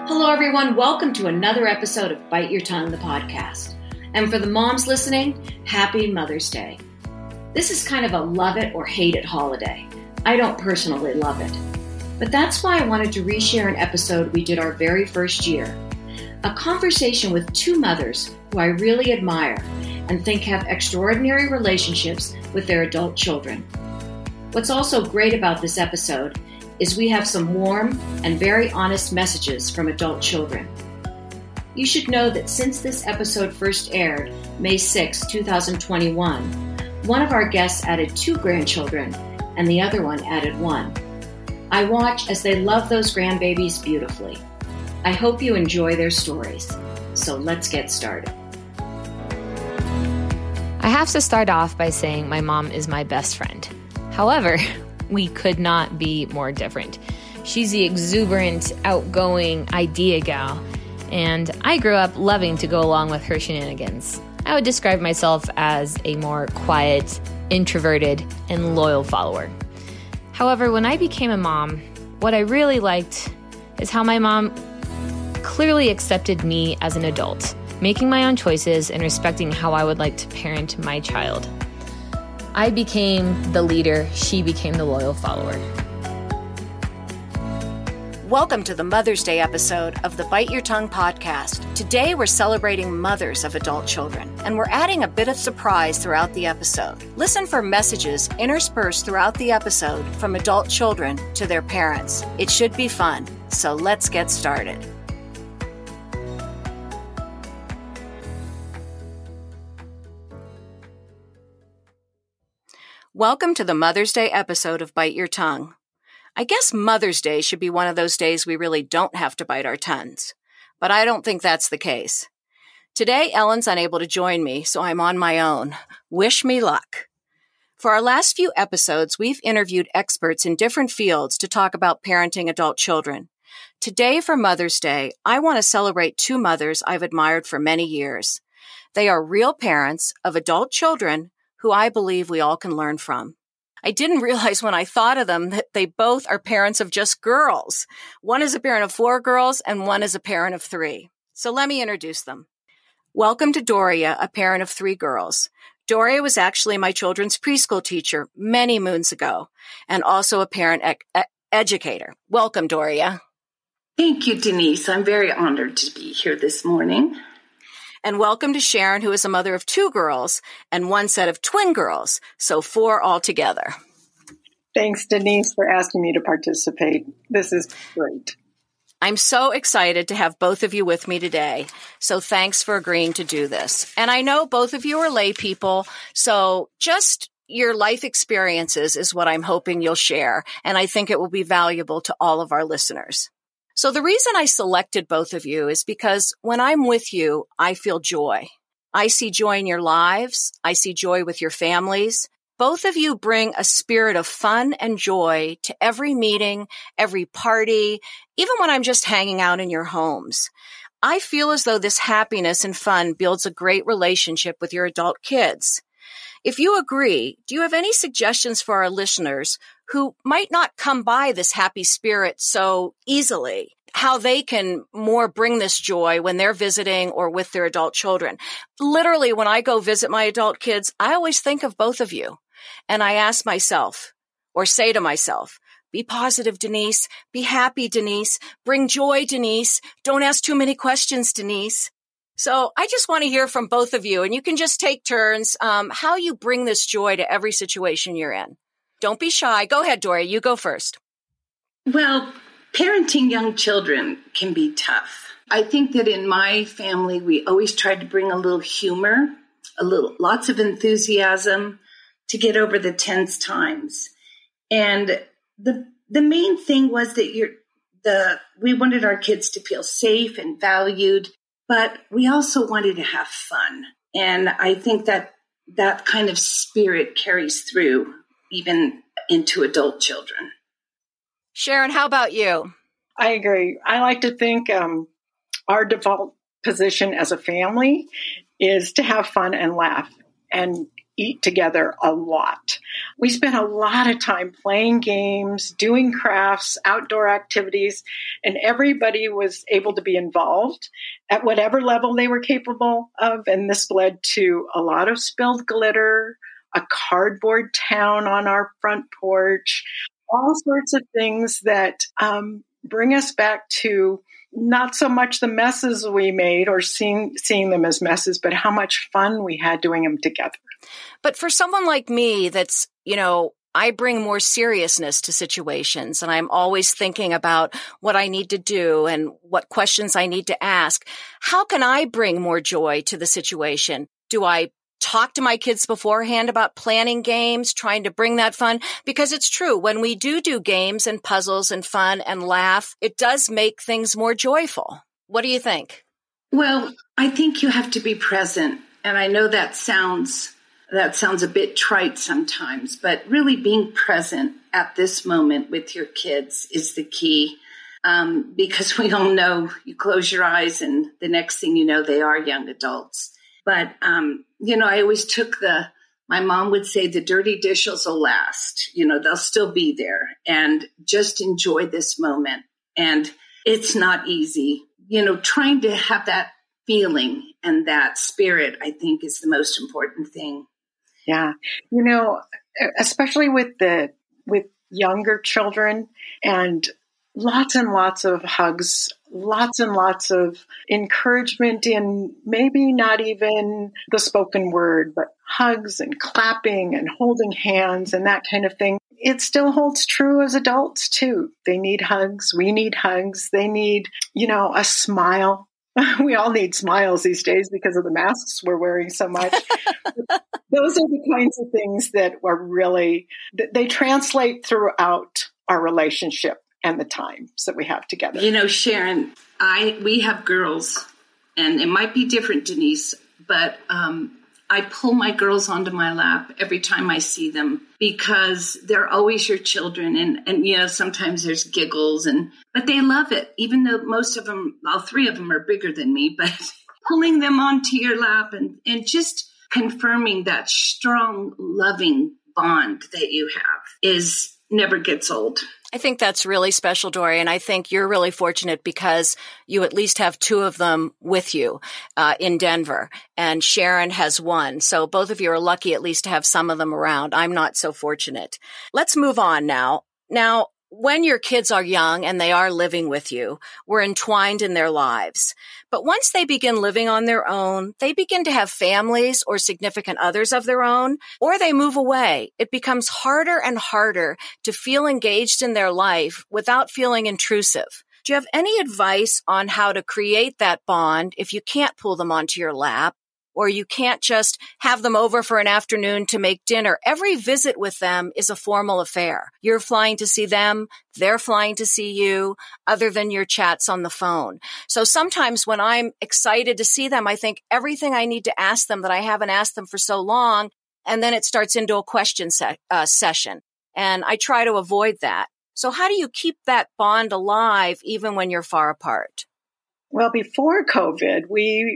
Hello, everyone. Welcome to another episode of Bite Your Tongue, the podcast. And for the moms listening, happy Mother's Day. This is kind of a love it or hate it holiday. I don't personally love it. But that's why I wanted to reshare an episode we did our very first year. A conversation with two mothers who I really admire and think have extraordinary relationships with their adult children. What's also great about this episode is we have some warm and very honest messages from adult children. You should know that since this episode first aired, May 6, 2021, one of our guests added 2 grandchildren and the other one added 1. I watch as they love those grandbabies beautifully. I hope you enjoy their stories. So let's get started. I have to start off by saying my mom is my best friend. However, we could not be more different. She's the exuberant, outgoing idea gal, and I grew up loving to go along with her shenanigans. I would describe myself as a more quiet, introverted, and loyal follower. However, when I became a mom, what I really liked is how my mom clearly accepted me as an adult, making my own choices and respecting how I would like to parent my child. I became the leader, she became the loyal follower. Welcome to the Mother's Day episode of the Bite Your Tongue podcast. Today we're celebrating mothers of adult children, and we're adding a bit of surprise throughout the episode. Listen for messages interspersed throughout the episode from adult children to their parents. It should be fun, so let's get started. Welcome to the Mother's Day episode of Bite Your Tongue. I guess Mother's Day should be one of those days we really don't have to bite our tongues, but I don't think that's the case. Today, Ellen's unable to join me, so I'm on my own. Wish me luck. For our last few episodes, we've interviewed experts in different fields to talk about parenting adult children. Today, for Mother's Day, I want to celebrate 2 mothers I've admired for many years. They are real parents of adult children who I believe we all can learn from. I didn't realize when I thought of them that they both are parents of just girls. One is a parent of 4 girls and one is a parent of 3. So let me introduce them. Welcome to Doria, a parent of 3 girls. Doria was actually my children's preschool teacher many moons ago and also a parent educator. Welcome, Doria. Thank you, Denise. I'm very honored to be here this morning. And welcome to Sharon, who is a mother of 2 girls and 1 set of twin girls, so 4 altogether. Thanks, Denise, for asking me to participate. This is great. I'm so excited to have both of you with me today, so thanks for agreeing to do this. And I know both of you are lay people, so just your life experiences is what I'm hoping you'll share, and I think it will be valuable to all of our listeners. So the reason I selected both of you is because when I'm with you, I feel joy. I see joy in your lives. I see joy with your families. Both of you bring a spirit of fun and joy to every meeting, every party, even when I'm just hanging out in your homes. I feel as though this happiness and fun builds a great relationship with your adult kids. If you agree, do you have any suggestions for our listeners who might not come by this happy spirit so easily, how they can more bring this joy when they're visiting or with their adult children? Literally, when I go visit my adult kids, I always think of both of you. And I ask myself, or say to myself, be positive, Denise. Be happy, Denise. Bring joy, Denise. Don't ask too many questions, Denise. So I just want to hear from both of you, and you can just take turns, how you bring this joy to every situation you're in. Don't be shy. Go ahead, Doria. You go first. Well, parenting young children can be tough. I think that in my family, we always tried to bring a little humor, lots of enthusiasm to get over the tense times. And the main thing was that we wanted our kids to feel safe and valued, but we also wanted to have fun. And I think that kind of spirit carries through even into adult children. Sharon, how about you? I agree. I like to think our default position as a family is to have fun and laugh. And eat together a lot. We spent a lot of time playing games, doing crafts, outdoor activities, and everybody was able to be involved at whatever level they were capable of. And this led to a lot of spilled glitter, a cardboard town on our front porch, all sorts of things that bring us back to not so much the messes we made or seeing them as messes, but how much fun we had doing them together. But for someone like me that's, I bring more seriousness to situations, and I'm always thinking about what I need to do and what questions I need to ask. How can I bring more joy to the situation? Do I talk to my kids beforehand about planning games, trying to bring that fun? Because it's true, when we do games and puzzles and fun and laugh, it does make things more joyful. What do you think? Well, I think you have to be present. And I know that sounds a bit trite sometimes, but really being present at this moment with your kids is the key. Because we all know you close your eyes and the next thing you know, they are young adults. But, I always took my mom would say the dirty dishes will last, they'll still be there, and just enjoy this moment. And it's not easy, trying to have that feeling and that spirit, I think, is the most important thing. Yeah. Especially with younger children, and lots of hugs, lots and lots of encouragement in maybe not even the spoken word, but hugs and clapping and holding hands and that kind of thing. It still holds true as adults too. They need hugs. We need hugs. They need, a smile. We all need smiles these days because of the masks we're wearing so much. Those are the kinds of things that are really, they translate throughout our relationship and the times that we have together. Sharon, we have girls, and it might be different, Denise, but I pull my girls onto my lap every time I see them because they're always your children. And sometimes there's giggles, but they love it, even though most of them, all three of them are bigger than me, but pulling them onto your lap and just confirming that strong, loving bond that you have never gets old. I think that's really special, Dory, and I think you're really fortunate because you at least have two of them with you in Denver, and Sharon has one. So both of you are lucky at least to have some of them around. I'm not so fortunate. Let's move on now. Now, when your kids are young and they are living with you, we're entwined in their lives. But once they begin living on their own, they begin to have families or significant others of their own, or they move away. It becomes harder and harder to feel engaged in their life without feeling intrusive. Do you have any advice on how to create that bond if you can't pull them onto your lap? Or you can't just have them over for an afternoon to make dinner. Every visit with them is a formal affair. You're flying to see them, they're flying to see you, other than your chats on the phone. So sometimes when I'm excited to see them, I think everything I need to ask them that I haven't asked them for so long, and then it starts into a question session. And I try to avoid that. So how do you keep that bond alive even when you're far apart? Well, before COVID,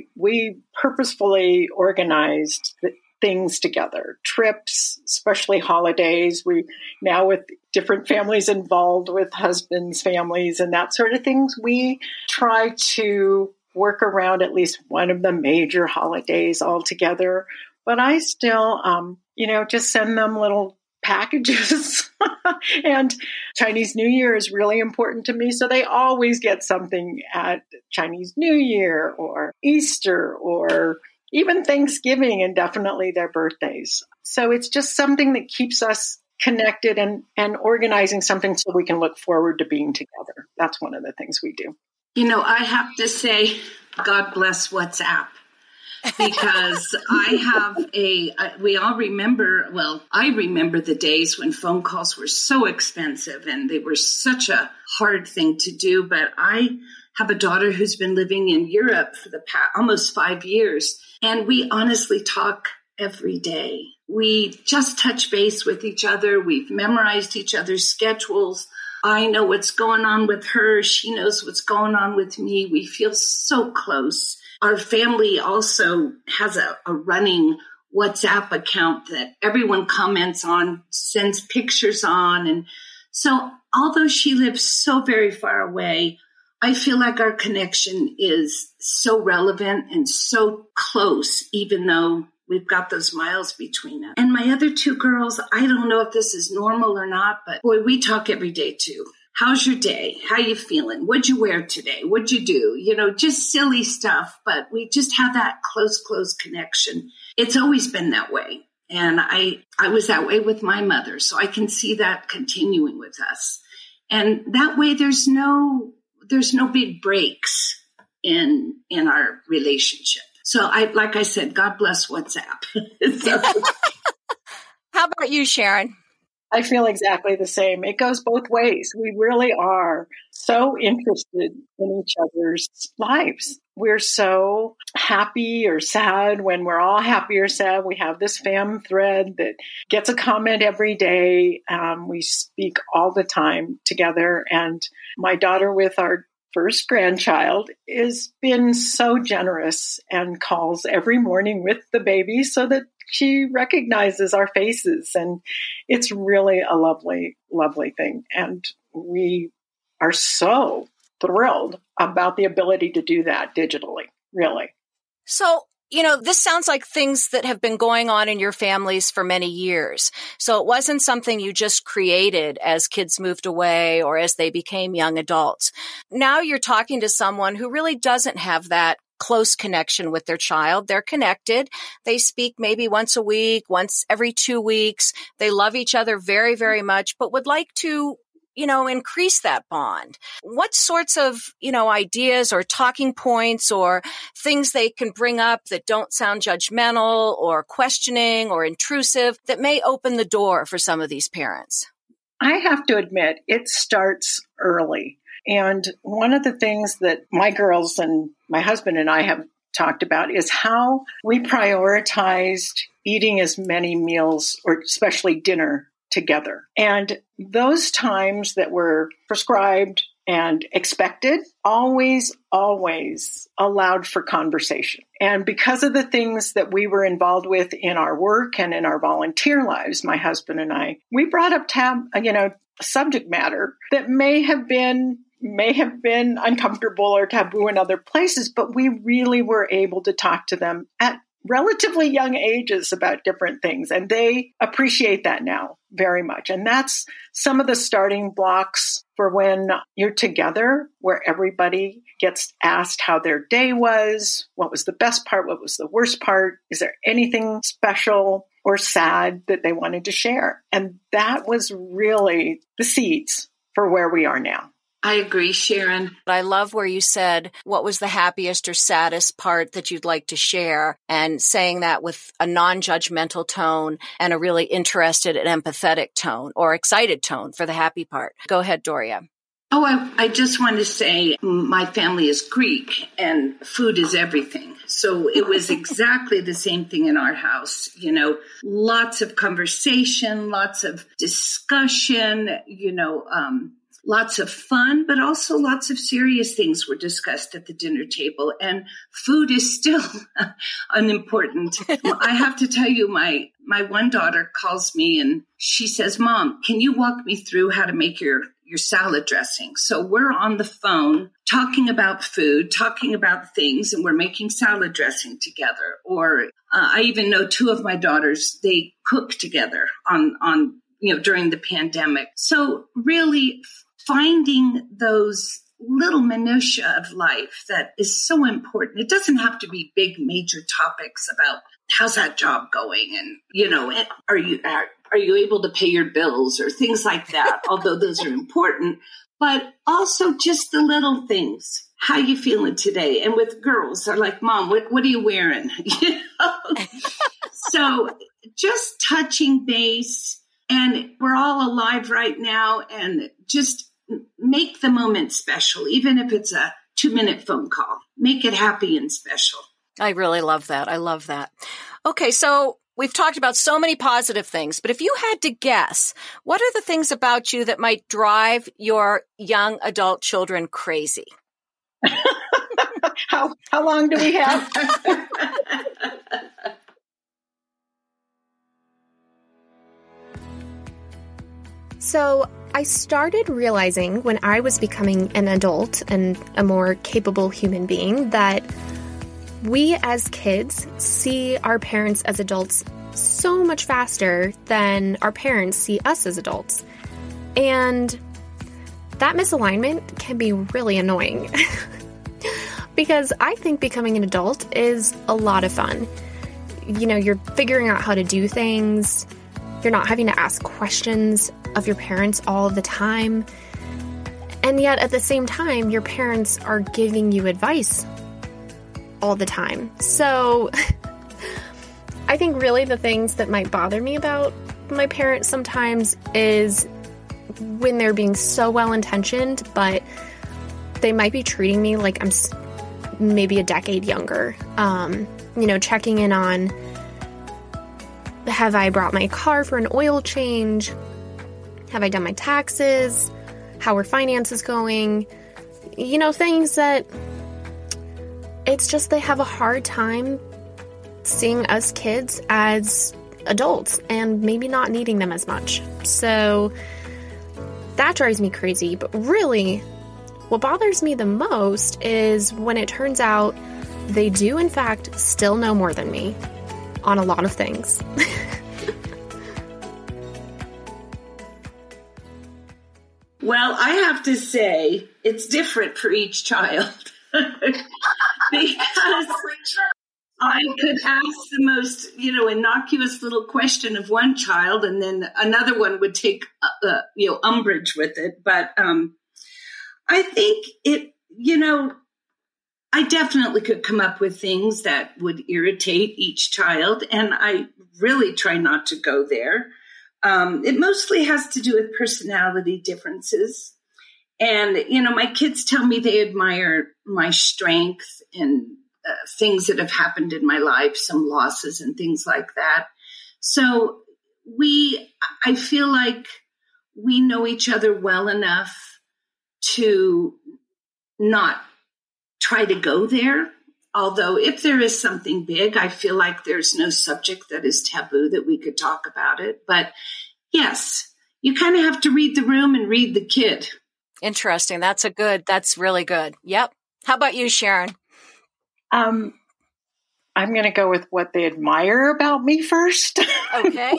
we purposefully organized things together, trips, especially holidays. We now, with different families involved with husbands' families and that sort of things, we try to work around at least one of the major holidays all together. But I still, just send them little packages. And Chinese New Year is really important to me. So they always get something at Chinese New Year or Easter or even Thanksgiving, and definitely their birthdays. So it's just something that keeps us connected and organizing something so we can look forward to being together. That's one of the things we do. I have to say, God bless WhatsApp. Because I remember the days when phone calls were so expensive and they were such a hard thing to do. But I have a daughter who's been living in Europe for the past almost 5 years, and we honestly talk every day. We just touch base with each other. We've memorized each other's schedules. I know what's going on with her. She knows what's going on with me. We feel so close. Our family also has a running WhatsApp account that everyone comments on, sends pictures on. And so although she lives so very far away, I feel like our connection is so relevant and so close, even though we've got those miles between us. And my other two girls, I don't know if this is normal or not, but boy, we talk every day too. How's your day? How you feeling? What'd you wear today? What'd you do? You know, just silly stuff, but we just have that close connection. It's always been that way. And I was that way with my mother. So I can see that continuing with us. And that way there's no big breaks in our relationship. So like I said, God bless WhatsApp. How about you, Sharon? I feel exactly the same. It goes both ways. We really are so interested in each other's lives. We're so happy or sad when we're all happy or sad. We have this fam thread that gets a comment every day. We speak all the time together. And my daughter with our first grandchild has been so generous and calls every morning with the baby so that she recognizes our faces. And it's really a lovely, lovely thing. And we are so thrilled about the ability to do that digitally, really. So, you know, this sounds like things that have been going on in your families for many years. So it wasn't something you just created as kids moved away or as they became young adults. Now you're talking to someone who really doesn't have that close connection with their child. They're connected. They speak maybe once a week, once every 2 weeks. They love each other very, very much, but would like to, you know, increase that bond. What sorts of, you know, ideas or talking points or things they can bring up that don't sound judgmental or questioning or intrusive that may open the door for some of these parents? I have to admit, it starts early. And one of the things that my girls and my husband and I have talked about is how we prioritized eating as many meals, or especially dinner, together. And those times that were prescribed and expected always allowed for conversation. And because of the things that we were involved with in our work and in our volunteer lives, my husband and I, we brought up subject matter that may have been uncomfortable or taboo in other places, but we really were able to talk to them at relatively young ages about different things. And they appreciate that now very much. And that's some of the starting blocks for when you're together, where everybody gets asked how their day was, what was the best part, what was the worst part, is there anything special or sad that they wanted to share. And that was really the seeds for where we are now. I agree, Sharon. I love where you said, what was the happiest or saddest part that you'd like to share? And saying that with a non-judgmental tone and a really interested and empathetic tone or excited tone for the happy part. Go ahead, Doria. Oh, I just want to say my family is Greek and food is everything. So it was exactly the same thing in our house. You know, lots of conversation, lots of discussion, lots of fun, but also lots of serious things were discussed at the dinner table. And food is still unimportant. I have to tell you, my one daughter calls me and she says, "Mom, can you walk me through how to make your salad dressing?" So we're on the phone talking about food, talking about things, and we're making salad dressing together. Or I even know two of my daughters, they cook together on during the pandemic. So really finding those little minutiae of life that is so important. It doesn't have to be big major topics about how's that job going and, are you able to pay your bills or things like that, although those are important, but also just the little things. How you feeling today? And with girls, they're like, "Mom, what are you wearing?" So just touching base, and we're all alive right now, and just make the moment special, even if it's a 2-minute phone call. Make it happy and special. I really love that. I love that. Okay, so we've talked about so many positive things, but if you had to guess, what are the things about you that might drive your young adult children crazy? How long do we have? So I started realizing when I was becoming an adult and a more capable human being that we as kids see our parents as adults so much faster than our parents see us as adults. And that misalignment can be really annoying because I think becoming an adult is a lot of fun. You know, you're figuring out how to do things. You're not having to ask questions of your parents all the time. And yet at the same time, your parents are giving you advice all the time. So I think really the things that might bother me about my parents sometimes is when they're being so well-intentioned, but they might be treating me like I'm maybe a decade younger. You know, checking in on, have I brought my car for an oil change? Have I done my taxes? How are finances going? You know, things that it's just they have a hard time seeing us kids as adults and maybe not needing them as much. So that drives me crazy. But really, what bothers me the most is when it turns out they do, in fact, still know more than me on a lot of things. Well, I have to say it's different for each child because I could ask the most, innocuous little question of one child and then another one would take, umbrage with it. But I think I definitely could come up with things that would irritate each child. And I really try not to go there. It mostly has to do with personality differences. And, my kids tell me they admire my strength and things that have happened in my life, some losses and things like that. So I feel like we know each other well enough to not try to go there. Although if there is something big, I feel like there's no subject that is taboo that we could talk about it. But yes, you kind of have to read the room and read the kid. Interesting. That's really good. Yep. How about you, Sharon? I'm going to go with what they admire about me first. Okay.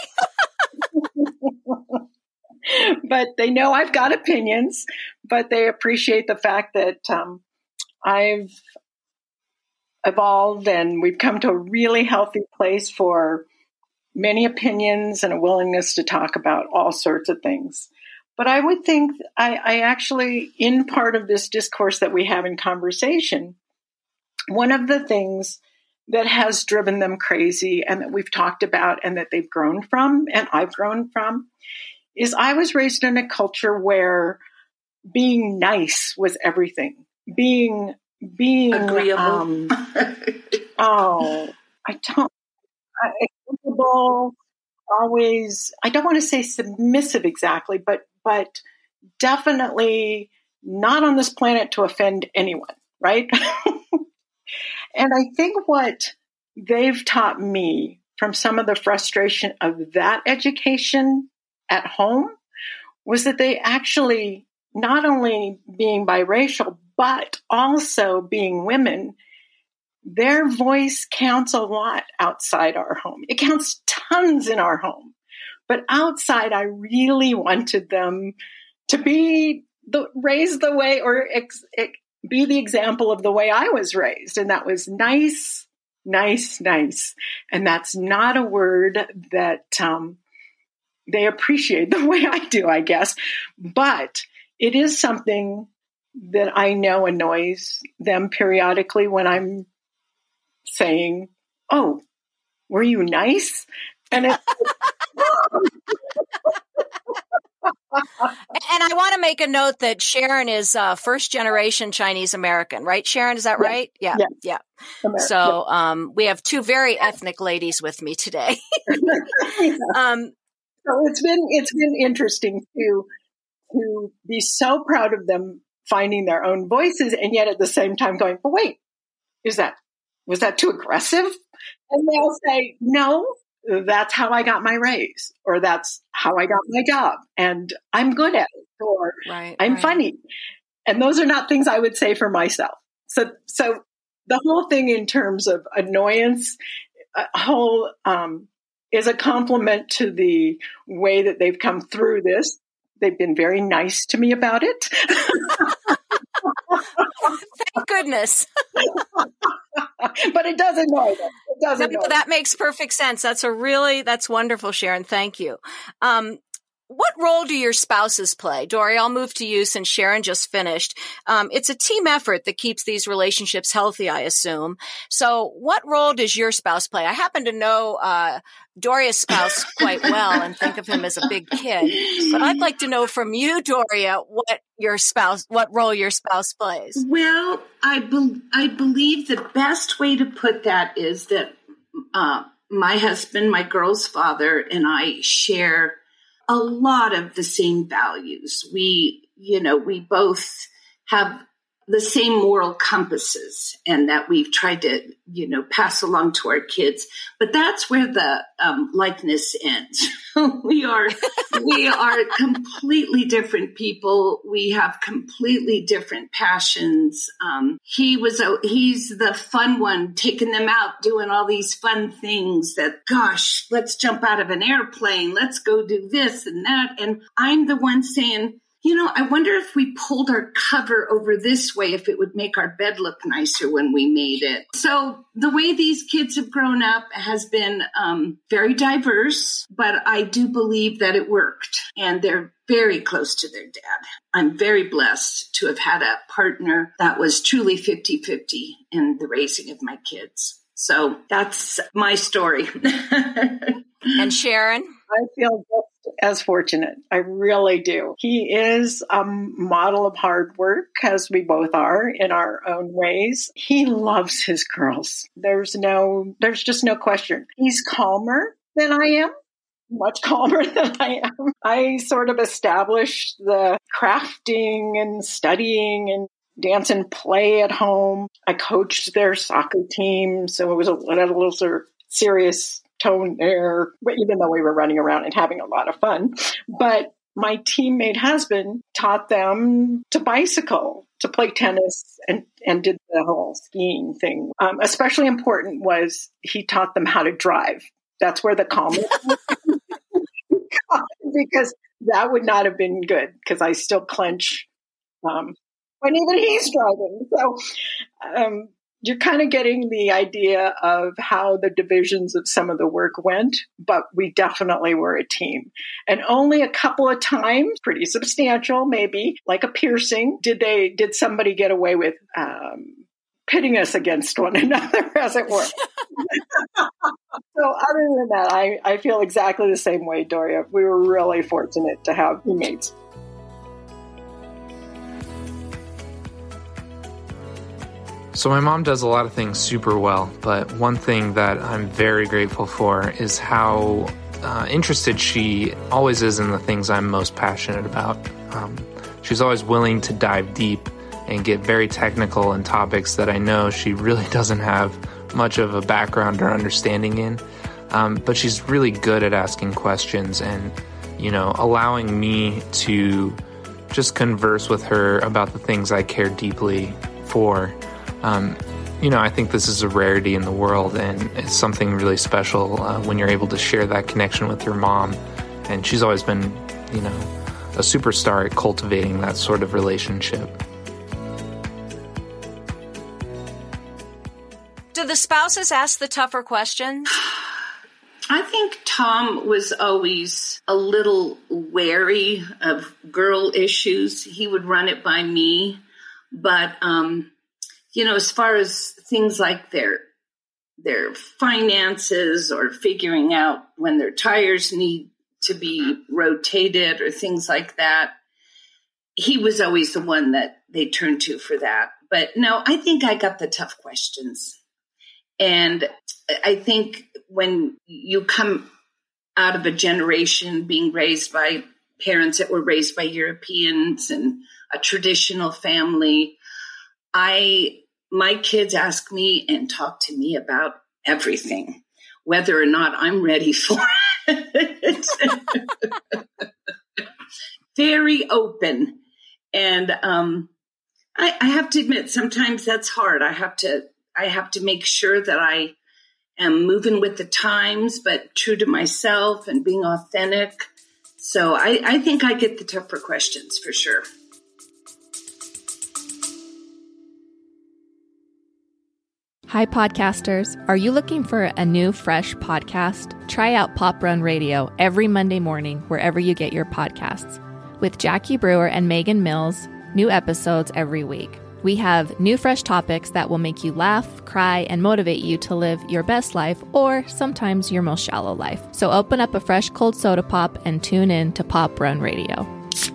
But they know I've got opinions, but they appreciate the fact that I've evolved and we've come to a really healthy place for many opinions and a willingness to talk about all sorts of things. But I would think I actually, in part of this discourse that we have in conversation, one of the things that has driven them crazy and that we've talked about and that they've grown from, and I've grown from, is I was raised in a culture where being nice was everything. Being agreeable. Acceptable, always, I don't want to say submissive exactly, but definitely not on this planet to offend anyone, right? And I think what they've taught me from some of the frustration of that education at home was that they actually, not only being biracial, but also being women, their voice counts a lot outside our home. It counts tons in our home. But outside, I really wanted them to be raised the way or be the example of the way I was raised. And that was nice, nice, nice. And that's not a word that they appreciate the way I do, I guess. But it is something that I know annoys them periodically when I'm saying, "Oh, were you nice?" And and I want to make a note that Sharon is first generation Chinese American, right? Sharon, is that right? Yeah. American. So we have two very ethnic ladies with me today. So it's been interesting to be so proud of them finding their own voices, and yet at the same time going, "But wait, was that too aggressive?" And they'll say, "No, that's how I got my raise, or that's how I got my job, and I'm good at it, or I'm funny. And those are not things I would say for myself. So the whole thing in terms of annoyance, is a compliment to the way that they've come through this. They've been very nice to me about it. Thank goodness. But it does annoy them. It does annoy them. That makes perfect sense. That's wonderful, Sharon. Thank you. What role do your spouses play? Dory, I'll move to you since Sharon just finished. It's a team effort that keeps these relationships healthy, I assume. So what role does your spouse play? I happen to know Doria's spouse quite well and think of him as a big kid. But I'd like to know from you, Doria, what role your spouse plays. Well, I believe the best way to put that is that my husband, my girl's father, and I share a lot of the same values. We both have the same moral compasses, and that we've tried to, pass along to our kids. But that's where the likeness ends. We are completely different people. We have completely different passions. He's the fun one, taking them out, doing all these fun things that, gosh, let's jump out of an airplane. Let's go do this and that. And I'm the one saying, I wonder if we pulled our cover over this way, if it would make our bed look nicer when we made it. So the way these kids have grown up has been very diverse, but I do believe that it worked, and they're very close to their dad. I'm very blessed to have had a partner that was truly 50-50 in the raising of my kids. So that's my story. And Sharon? I feel just as fortunate. I really do. He is a model of hard work, as we both are in our own ways. He loves his girls. There's just no question. He's calmer than I am. Much calmer than I am. I sort of established the crafting and studying and dance and play at home. I coached their soccer team, so it was a little sort of serious tone there, even though we were running around and having a lot of fun. But my teammate husband taught them to bicycle, to play tennis, and did the whole skiing thing. Especially important was he taught them how to drive. That's where the calmness because that would not have been good, because I still clench when even he's driving. So you're kind of getting the idea of how the divisions of some of the work went, but we definitely were a team. And only a couple of times, pretty substantial, maybe, like a piercing, did somebody get away with pitting us against one another, as it were. So other than that, I feel exactly the same way, Doria. We were really fortunate to have teammates. So my mom does a lot of things super well, but one thing that I'm very grateful for is how interested she always is in the things I'm most passionate about. She's always willing to dive deep and get very technical in topics that I know she really doesn't have much of a background or understanding in. But she's really good at asking questions and, allowing me to just converse with her about the things I care deeply for. I think this is a rarity in the world, and it's something really special when you're able to share that connection with your mom. And she's always been, a superstar at cultivating that sort of relationship. Do the spouses ask the tougher questions? I think Tom was always a little wary of girl issues. He would run it by me. But, as far as things like their finances or figuring out when their tires need to be rotated or things like that, he was always the one that they turned to for that. But no, I think I got the tough questions. And I think when you come out of a generation being raised by parents that were raised by Europeans and a traditional family, my kids ask me and talk to me about everything. whether or not I'm ready for it. Very open. And I have to admit, sometimes that's hard. I have to make sure that I am moving with the times, but true to myself and being authentic. So I think I get the tougher questions for sure. Hi, podcasters. Are you looking for a new, fresh podcast? Try out Pop Run Radio every Monday morning, wherever you get your podcasts. With Jackie Brewer and Megan Mills, new episodes every week. We have new, fresh topics that will make you laugh, cry, and motivate you to live your best life, or sometimes your most shallow life. So open up a fresh cold soda pop and tune in to Pop Run Radio.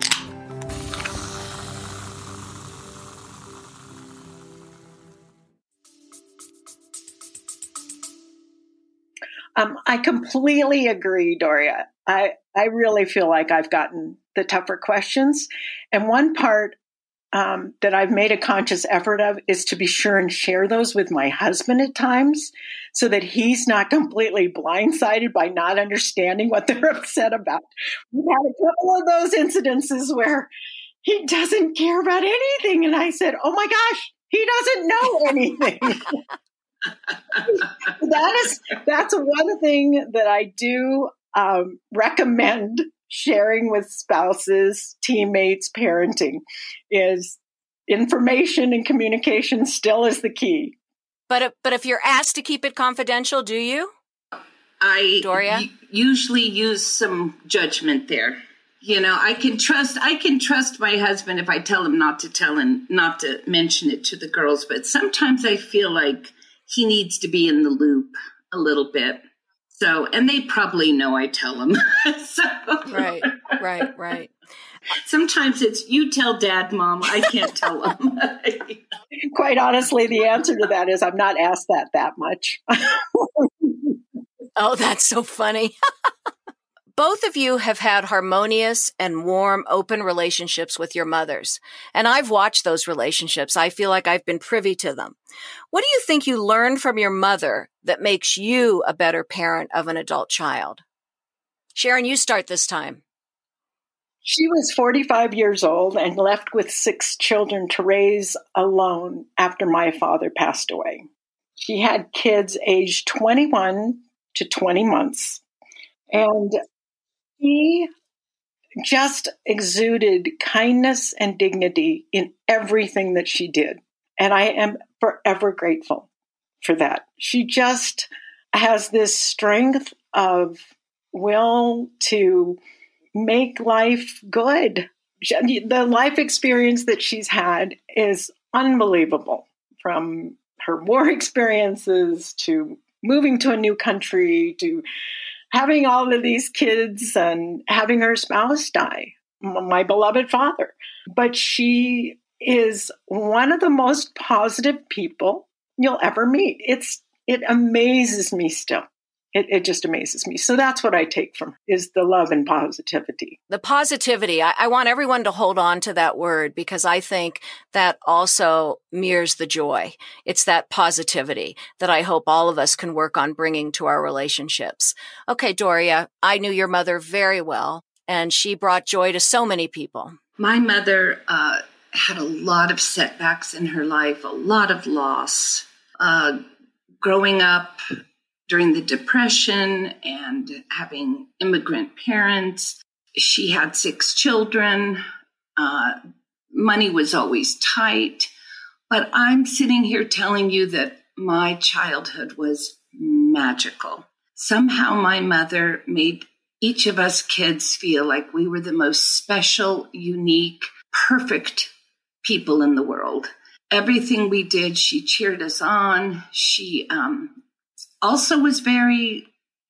I completely agree, Doria. I really feel like I've gotten the tougher questions. And one part that I've made a conscious effort of is to be sure and share those with my husband at times so that he's not completely blindsided by not understanding what they're upset about. We've had a couple of those incidences where he doesn't care about anything. And I said, oh my gosh, he doesn't know anything. That's one thing that I do recommend sharing with spouses, teammates, parenting, is information and communication still is the key. But if you're asked to keep it confidential, do you? Doria? Usually use some judgment there. You know, I can trust my husband if I tell him not to mention it to the girls, but sometimes I feel like he needs to be in the loop a little bit. So, and they probably know I tell them. So. Right. Sometimes it's, you tell Dad, Mom, I can't tell them. Quite honestly, the answer to that is I'm not asked that much. Oh, that's so funny. Both of you have had harmonious and warm, open relationships with your mothers. And I've watched those relationships. I feel like I've been privy to them. What do you think you learned from your mother that makes you a better parent of an adult child? Sharon, you start this time. She was 45 years old and left with 6 children to raise alone after my father passed away. She had kids aged 21 to 20 months. And he just exuded kindness and dignity in everything that she did. And I am forever grateful for that. She just has this strength of will to make life good. The life experience that she's had is unbelievable, from her war experiences to moving to a new country to having all of these kids and having her spouse die, my beloved father. But she is one of the most positive people you'll ever meet. It amazes me still. It just amazes me. So that's what I take from her, is the love and positivity. The positivity. I want everyone to hold on to that word, because I think that also mirrors the joy. It's that positivity that I hope all of us can work on bringing to our relationships. Okay, Doria, I knew your mother very well, and she brought joy to so many people. My mother had a lot of setbacks in her life, a lot of loss. Growing up during the Depression and having immigrant parents, she had 6 children. Money was always tight. But I'm sitting here telling you that my childhood was magical. Somehow my mother made each of us kids feel like we were the most special, unique, perfect people in the world. Everything we did, she cheered us on. She also was very,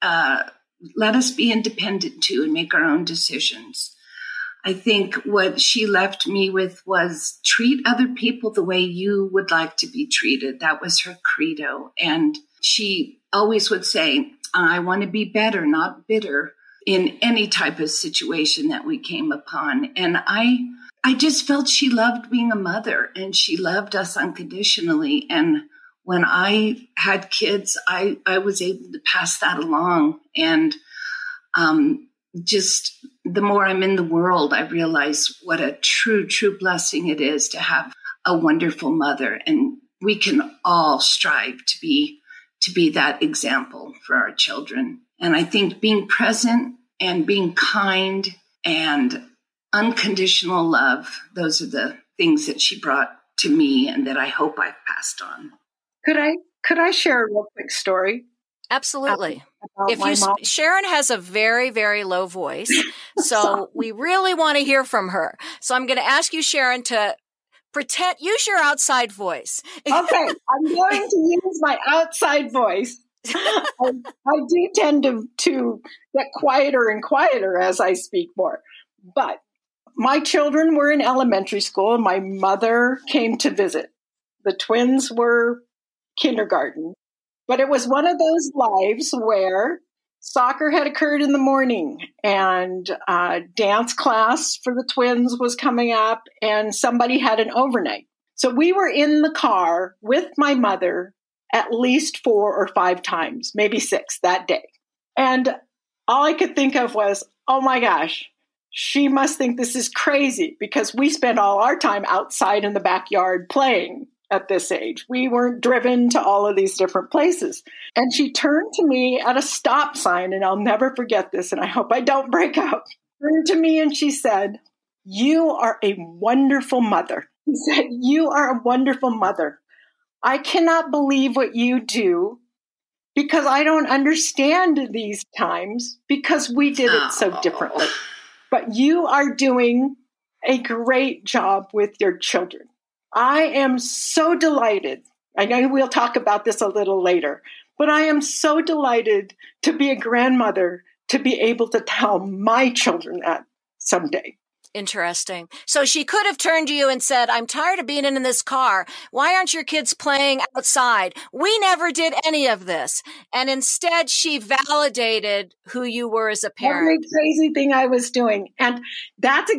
let us be independent too and make our own decisions. I think what she left me with was treat other people the way you would like to be treated. That was her credo. And she always would say, I want to be better, not bitter, in any type of situation that we came upon. And I just felt she loved being a mother, and she loved us unconditionally. And when I had kids, I was able to pass that along. And just the more I'm in the world, I realize what a true blessing it is to have a wonderful mother. And we can all strive to be that example for our children. And I think being present and being kind and unconditional love, those are the things that she brought to me and that I hope I've passed on. Could I share a real quick story? Absolutely. If you, Sharon has a very, very low voice, so we really want to hear from her. So I'm going to ask you, Sharon, to use your outside voice. Okay, I'm going to use my outside voice. I do tend to get quieter and quieter as I speak more. But my children were in elementary school and my mother came to visit. The twins were kindergarten. But it was one of those lives where soccer had occurred in the morning and dance class for the twins was coming up and somebody had an overnight. So we were in the car with my mother at least 4 or 5 times, maybe 6 that day. And all I could think of was, oh my gosh, she must think this is crazy because we spent all our time outside in the backyard playing at this age. We weren't driven to all of these different places. And she turned to me at a stop sign, and I'll never forget this, and I hope I don't break up. Turned to me and she said, "You are a wonderful mother." She said, "You are a wonderful mother. I cannot believe what you do because I don't understand these times because we did it so differently. But you are doing a great job with your children. I am so delighted. I know we'll talk about this a little later, but I am so delighted to be a grandmother, to be able to tell my children that someday." Interesting. So she could have turned to you and said, "I'm tired of being in this car. Why aren't your kids playing outside? We never did any of this." And instead, she validated who you were as a parent. Every crazy thing I was doing. And that's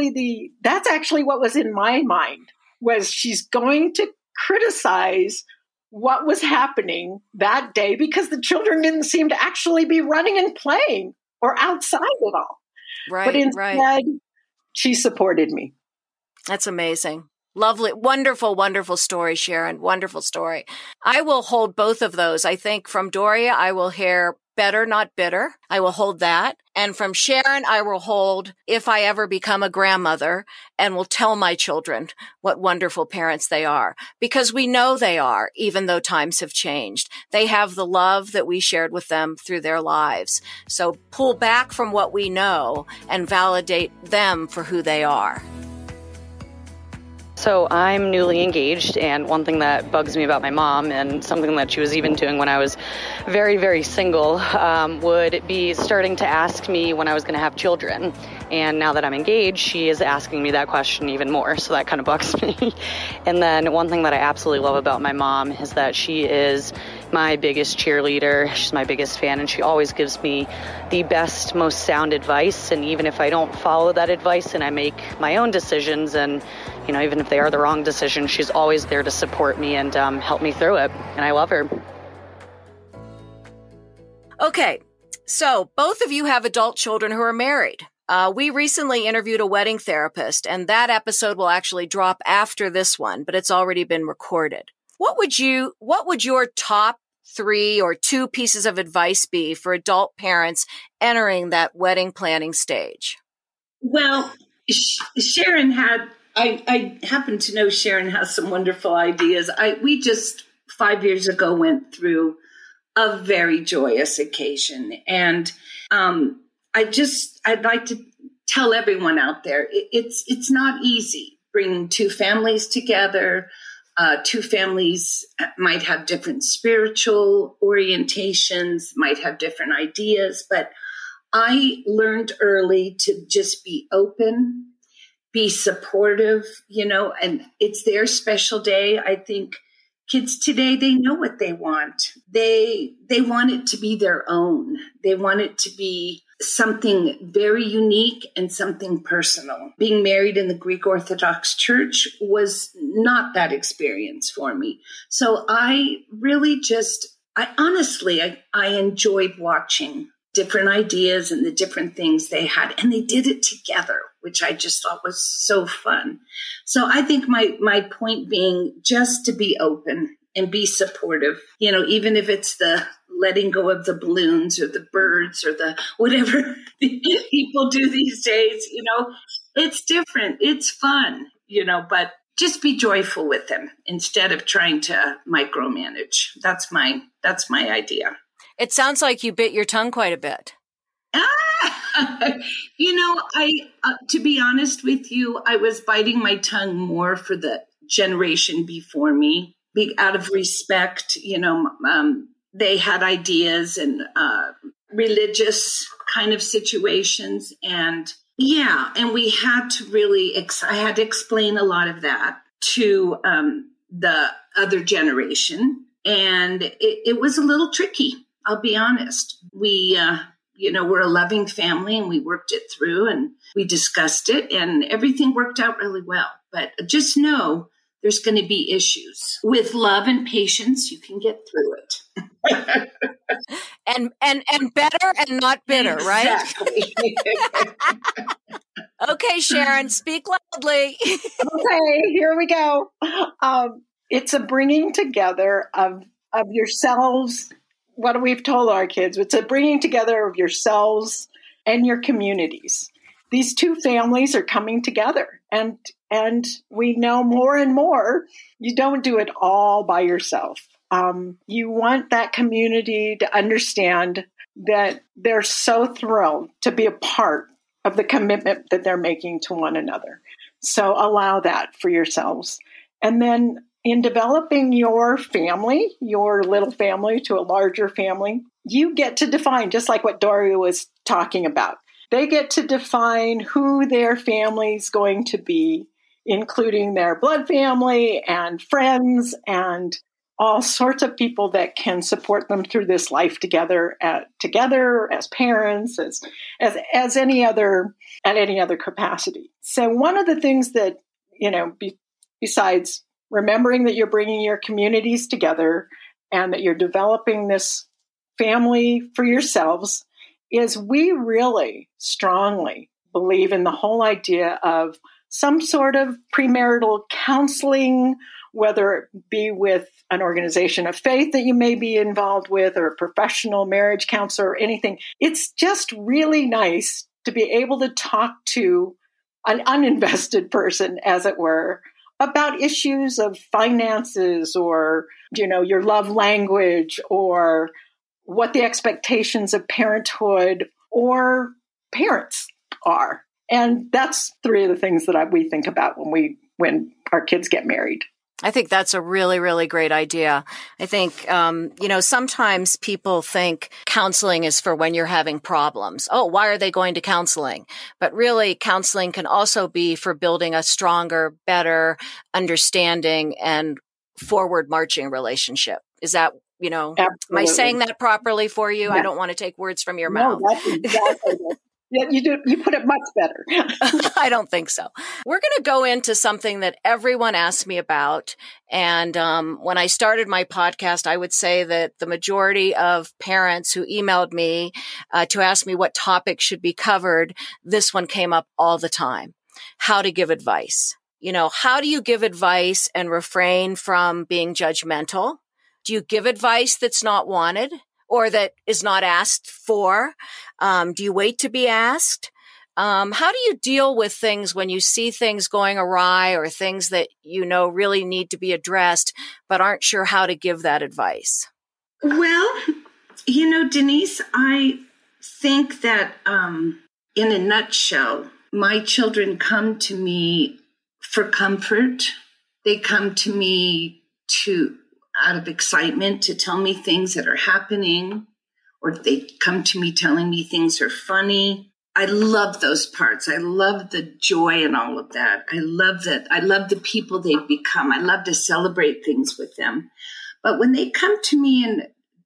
actually what was in my mind, was she's going to criticize what was happening that day because the children didn't seem to actually be running and playing or outside at all. Right, but instead, she supported me. That's amazing. Lovely, wonderful, wonderful story, Sharon. Wonderful story. I will hold both of those. I think from Doria, I will hear better, not bitter. I will hold that. And from Sharon, I will hold if I ever become a grandmother and will tell my children what wonderful parents they are, because we know they are, even though times have changed. They have the love that we shared with them through their lives. So pull back from what we know and validate them for who they are. So I'm newly engaged, and one thing that bugs me about my mom, and something that she was even doing when I was very, very single, would be starting to ask me when I was going to have children. And now that I'm engaged, she is asking me that question even more, so that kind of bugs me. And then one thing that I absolutely love about my mom is that she is my biggest cheerleader. She's my biggest fan, and she always gives me the best, most sound advice. And even if I don't follow that advice and I make my own decisions, and even if they are the wrong decisions, she's always there to support me and help me through it. And I love her. Okay, so both of you have adult children who are married. We recently interviewed a wedding therapist, and that episode will actually drop after this one, but it's already been recorded. What would your top 3 or 2 pieces of advice be for adult parents entering that wedding planning stage? Well, Sharon I happen to know Sharon has some wonderful ideas. We just 5 years ago went through a very joyous occasion. And I'd like to tell everyone out there, it's not easy bringing 2 families together. 2 families might have different spiritual orientations, might have different ideas, but I learned early to just be open, be supportive, and it's their special day. I think kids today, they know what they want. They want it to be their own. They want it to be something very unique and something personal. Being married in the Greek Orthodox Church was not that experience for me. So I really I enjoyed watching different ideas and the different things they had, and they did it together, which I just thought was so fun. So I think my point being just to be open and be supportive, even if it's the letting go of the balloons or the birds or the whatever people do these days, it's different. It's fun, but just be joyful with them instead of trying to micromanage. That's my idea. It sounds like you bit your tongue quite a bit. To be honest with you, I was biting my tongue more for the generation before me, out of respect. They had ideas and religious kind of situations. And we had to I had to explain a lot of that to the other generation. And it was a little tricky. I'll be honest. We, we're a loving family and we worked it through and we discussed it and everything worked out really well. But just know there's going to be issues. With love and patience, you can get through it. and better and not bitter, right? Exactly. Okay, Sharon, speak loudly. Okay, here we go. It's a bringing together of yourselves. What we've told our kids, it's a bringing together of yourselves and your communities. These two families are coming together, and we know more and more, you don't do it all by yourself. You want that community to understand that they're so thrilled to be a part of the commitment that they're making to one another. So allow that for yourselves. And then in developing your family, your little family to a larger family, you get to define, just like what Doria was talking about. They get to define who their family's going to be, including their blood family and friends and all sorts of people that can support them through this life together as parents, as any other, at any other capacity. So one of the things that, besides remembering that you're bringing your communities together and that you're developing this family for yourselves, is we really strongly believe in the whole idea of some sort of premarital counseling, whether it be with an organization of faith that you may be involved with or a professional marriage counselor or anything. It's just really nice to be able to talk to an uninvested person, as it were, about issues of finances or, your love language or what the expectations of parenthood or parents are. And that's three of the things that we think about when our kids get married. I think that's a really, really great idea. I think, sometimes people think counseling is for when you're having problems. Oh, why are they going to counseling? But really, counseling can also be for building a stronger, better understanding and forward marching relationship. Is that, Absolutely. Am I saying that properly for you? Yeah. I don't want to take words from your mouth. No, that's exactly it. Yeah, you do. You put it much better. I don't think so. We're going to go into something that everyone asks me about. And when I started my podcast, I would say that the majority of parents who emailed me to ask me what topic should be covered, this one came up all the time. How to give advice. How do you give advice and refrain from being judgmental? Do you give advice that's not wanted or that is not asked for? Do you wait to be asked? How do you deal with things when you see things going awry or things that really need to be addressed, but aren't sure how to give that advice? Well, Denise, I think that in a nutshell, my children come to me for comfort. They come to me out of excitement to tell me things that are happening, or they come to me telling me things are funny. I love those parts. I love the joy and all of that. I love that. I love the people they've become. I love to celebrate things with them. But when they come to me and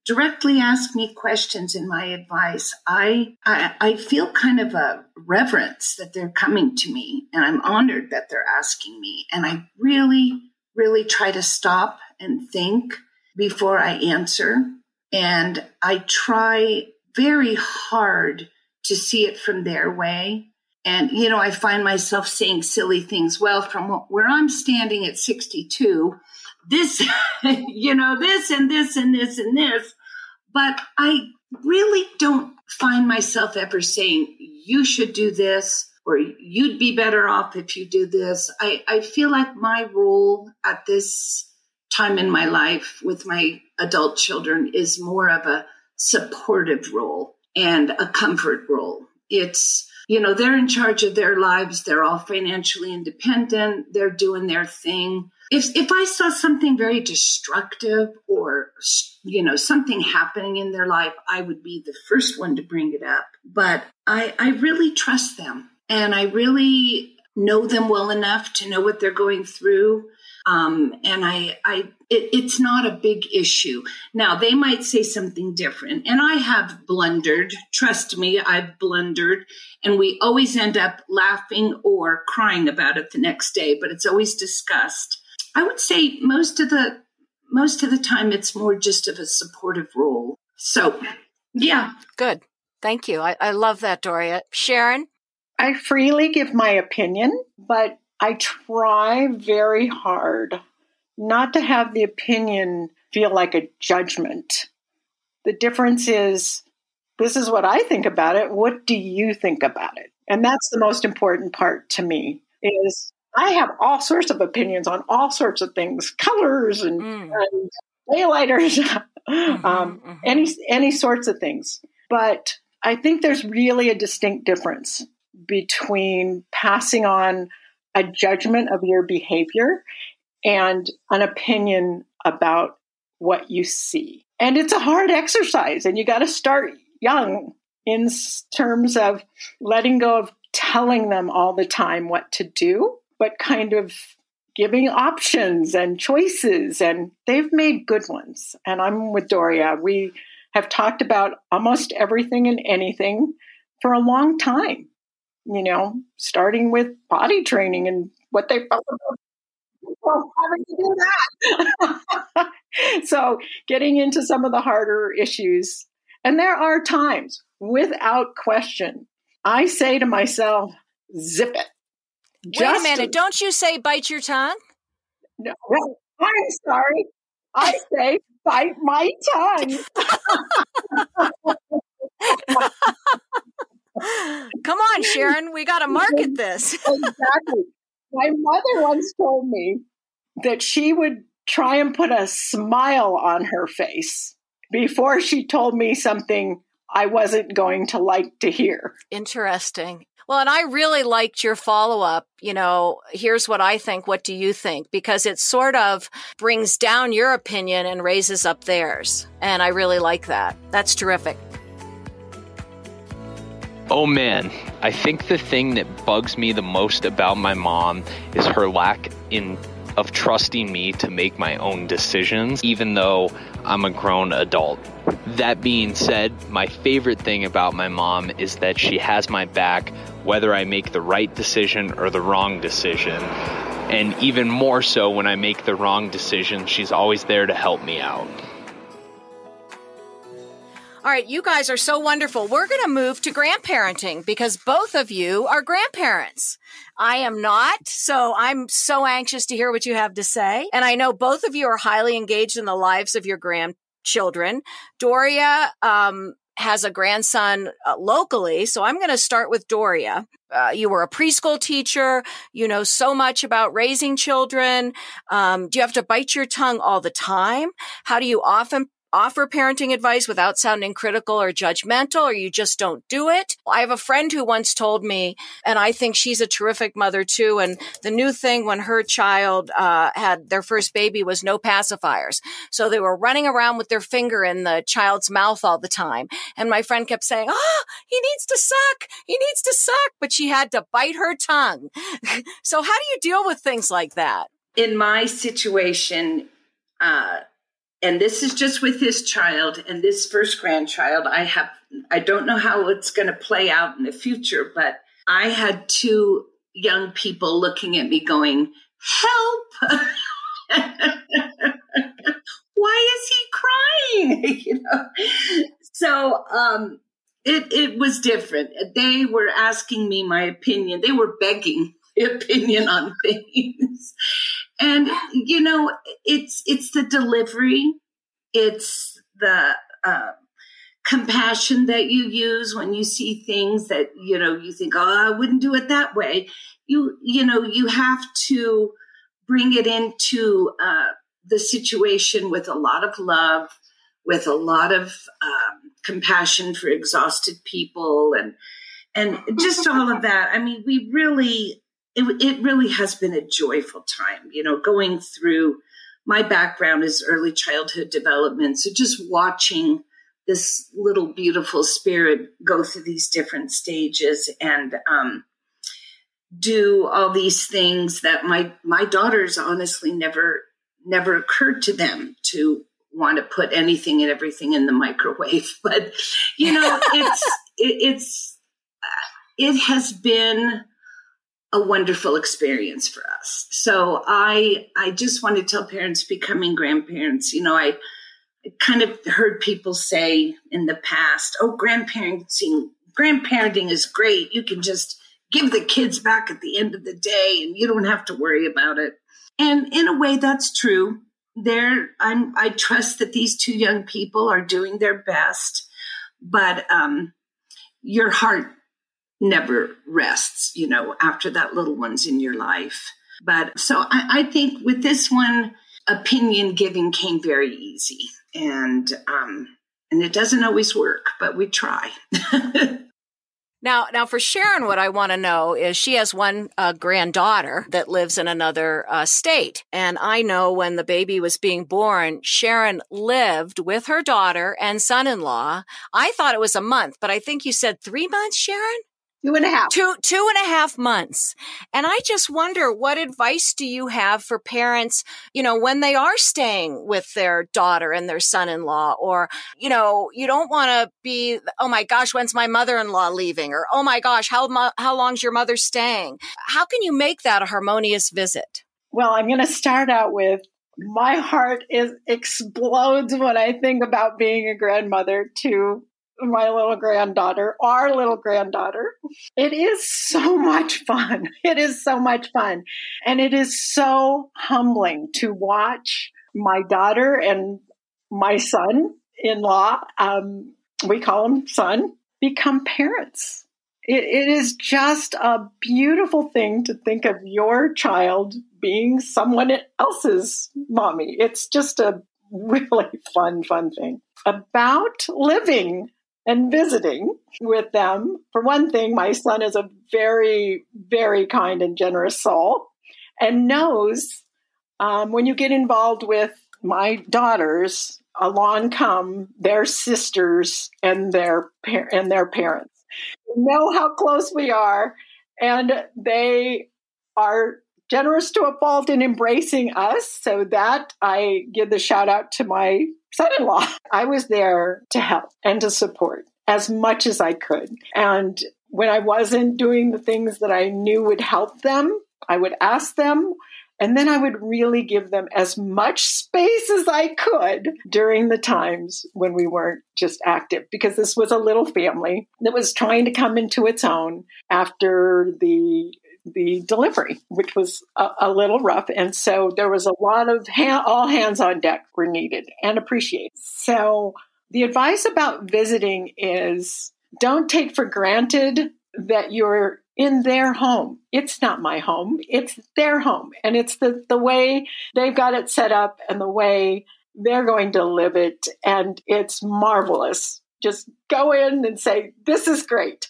directly ask me questions in my advice, I feel kind of a reverence that they're coming to me, and I'm honored that they're asking me. And I really, really try to stop and think before I answer. And I try very hard to see it from their way. And, I find myself saying silly things. Well, from where I'm standing at 62, this, this and this and this and this. But I really don't find myself ever saying, you should do this, or you'd be better off if you do this. I feel like my role at this time in my life with my adult children is more of a supportive role and a comfort role. It's, they're in charge of their lives. They're all financially independent. They're doing their thing. If I saw something very destructive or, something happening in their life, I would be the first one to bring it up. But I really trust them, and I really know them well enough to know what they're going through. And it's not a big issue. Now, they might say something different, and I have blundered. Trust me, I've blundered, and we always end up laughing or crying about it the next day, but it's always discussed. I would say most of the time it's more just of a supportive role. So, yeah. Good. Thank you. I love that, Doria. Sharon? I freely give my opinion, but I try very hard not to have the opinion feel like a judgment. The difference is, this is what I think about it. What do you think about it? And that's the most important part to me, is I have all sorts of opinions on all sorts of things, colors and daylighters, any sorts of things. But I think there's really a distinct difference between passing on a judgment of your behavior and an opinion about what you see. And it's a hard exercise, and you got to start young in terms of letting go of telling them all the time what to do, but kind of giving options and choices, and they've made good ones. And I'm with Doria. We have talked about almost everything and anything for a long time, starting with potty training and what they felt about having to do that. So getting into some of the harder issues. And there are times, without question, I say to myself, zip it. Wait a minute. Don't you say bite your tongue? No, I'm sorry. I say bite my tongue. Come on, Sharon. We got to market this. Exactly. My mother once told me that she would try and put a smile on her face before she told me something I wasn't going to like to hear. Interesting. Well, and I really liked your follow-up, here's what I think, what do you think? Because it sort of brings down your opinion and raises up theirs. And I really like that. That's terrific. Oh man, I think the thing that bugs me the most about my mom is her lack of trusting me to make my own decisions, even though I'm a grown adult. That being said, my favorite thing about my mom is that she has my back, whether I make the right decision or the wrong decision. And even more so when I make the wrong decision, she's always there to help me out. All right, you guys are so wonderful. We're going to move to grandparenting because both of you are grandparents. I am not, so I'm so anxious to hear what you have to say. And I know both of you are highly engaged in the lives of your grandchildren. Doria has a grandson locally, so I'm going to start with Doria. You were a preschool teacher. You know so much about raising children. Do you have to bite your tongue all the time? How do you often offer parenting advice without sounding critical or judgmental, or you just don't do it? I have a friend who once told me, and I think she's a terrific mother too, and the new thing when her child had their first baby was no pacifiers. So they were running around with their finger in the child's mouth all the time. And my friend kept saying, he needs to suck. He needs to suck. But she had to bite her tongue. So how do you deal with things like that? In my situation, and this is just with this child and this first grandchild, I don't know how it's going to play out in the future, but I had two young people looking at me going, help. Why is he crying? So it was different. They were asking me my opinion. They were begging opinion on things. And, it's the delivery. It's the compassion that you use when you see things that, you think, I wouldn't do it that way. You have to bring it into the situation with a lot of love, with a lot of compassion for exhausted people and just all of that. I mean, it really has been a joyful time, going through. My background is early childhood development. So just watching this little beautiful spirit go through these different stages and do all these things that my daughters honestly never occurred to them to want to put anything and everything in the microwave. But, it has been a wonderful experience for us. So I just want to tell parents becoming grandparents, I kind of heard people say in the past, grandparenting is great. You can just give the kids back at the end of the day and you don't have to worry about it. And in a way, that's true. I trust that these two young people are doing their best, but your heart never rests, after that little one's in your life. But so I think with this one, opinion giving came very easy, and it doesn't always work, but we try. Now for Sharon, what I want to know is she has one granddaughter that lives in another state. And I know when the baby was being born, Sharon lived with her daughter and son-in-law. I thought it was a month, but I think you said 3 months, Sharon? 2.5. 2.5 months. And I just wonder, what advice do you have for parents, when they are staying with their daughter and their son-in-law, or, you don't want to be, oh my gosh, when's my mother-in-law leaving? Or, oh my gosh, how long's your mother staying? How can you make that a harmonious visit? Well, I'm going to start out with, my heart explodes when I think about being a grandmother to my little granddaughter, our little granddaughter. It is so much fun. It is so much fun. And it is so humbling to watch my daughter and my son-in-law, we call him son, become parents. It is just a beautiful thing to think of your child being someone else's mommy. It's just a really fun thing. About living and visiting with them. For one thing, my son is a very, very kind and generous soul and knows when you get involved with my daughters, along come their sisters and their parents. We know how close we are, and they are generous to a fault in embracing us. So that I give the shout out to my son-in-law. I was there to help and to support as much as I could. And when I wasn't doing the things that I knew would help them, I would ask them, and then I would really give them as much space as I could during the times when we weren't just active, because this was a little family that was trying to come into its own after the delivery, which was a little rough. And so there was a lot of all hands on deck were needed and appreciated. So the advice about visiting is, don't take for granted that you're in their home. It's not my home. It's their home. And it's the way they've got it set up and the way they're going to live it. And it's marvelous. Just go in and say, this is great.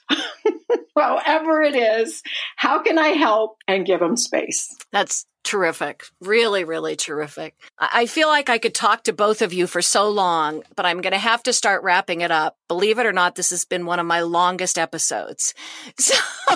However it is, how can I help? And give them space. That's terrific. Really, really terrific. I feel like I could talk to both of you for so long, but I'm going to have to start wrapping it up. Believe it or not, this has been one of my longest episodes. So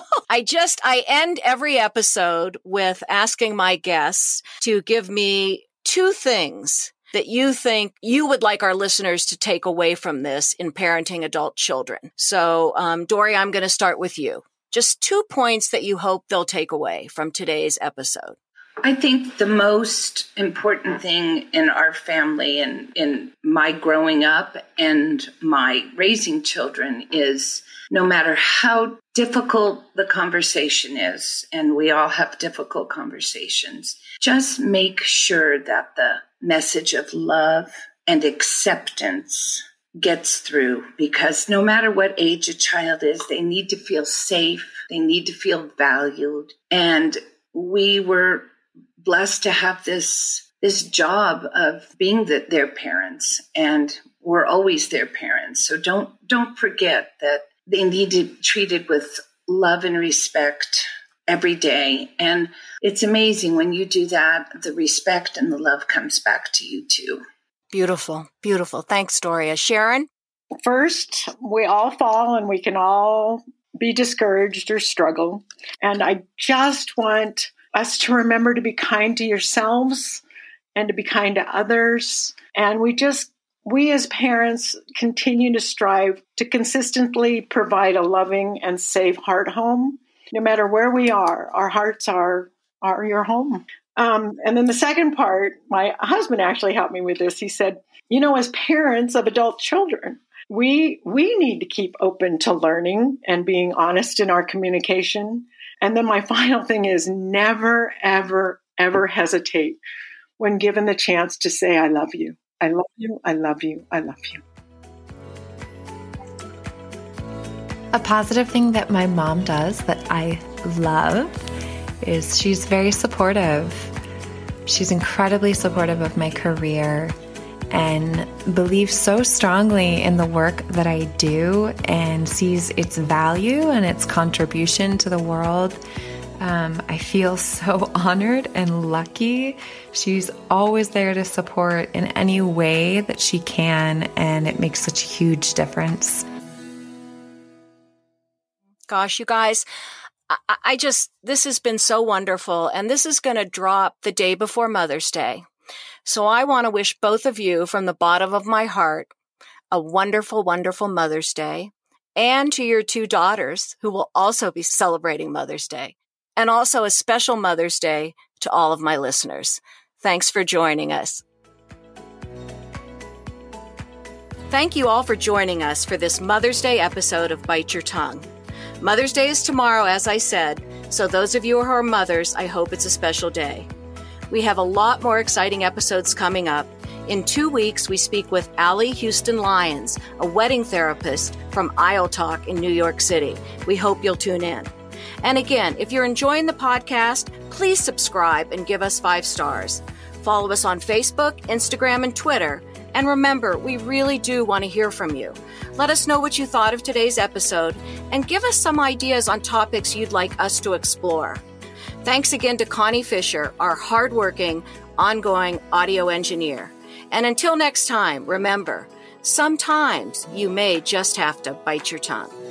I end every episode with asking my guests to give me 2 things that you think you would like our listeners to take away from this in parenting adult children. So, Dory, I'm going to start with you. Just 2 points that you hope they'll take away from today's episode. I think the most important thing in our family and in my growing up and my raising children is no matter how difficult the conversation is, and we all have difficult conversations, just make sure that the message of love and acceptance gets through, because no matter what age a child is, they need to feel safe, they need to feel valued. And we were blessed to have this job of being their parents, and we're always their parents. So don't forget that they need to be treated with love and respect every day. And it's amazing when you do that, the respect and the love comes back to you too. Beautiful, beautiful. Thanks, Doria. Sharon? First, we all fall and we can all be discouraged or struggle. And I just want us to remember to be kind to yourselves and to be kind to others. And we as parents continue to strive to consistently provide a loving and safe heart home. No matter where we are, our hearts are your home. And then the second part, my husband actually helped me with this. He said, as parents of adult children, we need to keep open to learning and being honest in our communication. And then my final thing is never, ever, ever hesitate when given the chance to say, I love you. I love you. I love you. I love you. A positive thing that my mom does that I love is she's very supportive. She's incredibly supportive of my career and believes so strongly in the work that I do and sees its value and its contribution to the world. I feel so honored and lucky. She's always there to support in any way that she can, and it makes such a huge difference. Gosh, you guys, this has been so wonderful, and this is going to drop the day before Mother's Day. So I want to wish both of you from the bottom of my heart a wonderful, wonderful Mother's Day, and to your 2 daughters who will also be celebrating Mother's Day, and also a special Mother's Day to all of my listeners. Thanks for joining us. Thank you all for joining us for this Mother's Day episode of Bite Your Tongue. Mother's Day is tomorrow, as I said, so those of you who are mothers, I hope it's a special day. We have a lot more exciting episodes coming up. In 2 weeks, we speak with Allie Houston Lyons, a wedding therapist from Isle Talk in New York City. We hope you'll tune in. And again, if you're enjoying the podcast, please subscribe and give us 5 stars. Follow us on Facebook, Instagram, and Twitter. And remember, we really do want to hear from you. Let us know what you thought of today's episode and give us some ideas on topics you'd like us to explore. Thanks again to Connie Fisher, our hardworking, ongoing audio engineer. And until next time, remember, sometimes you may just have to bite your tongue.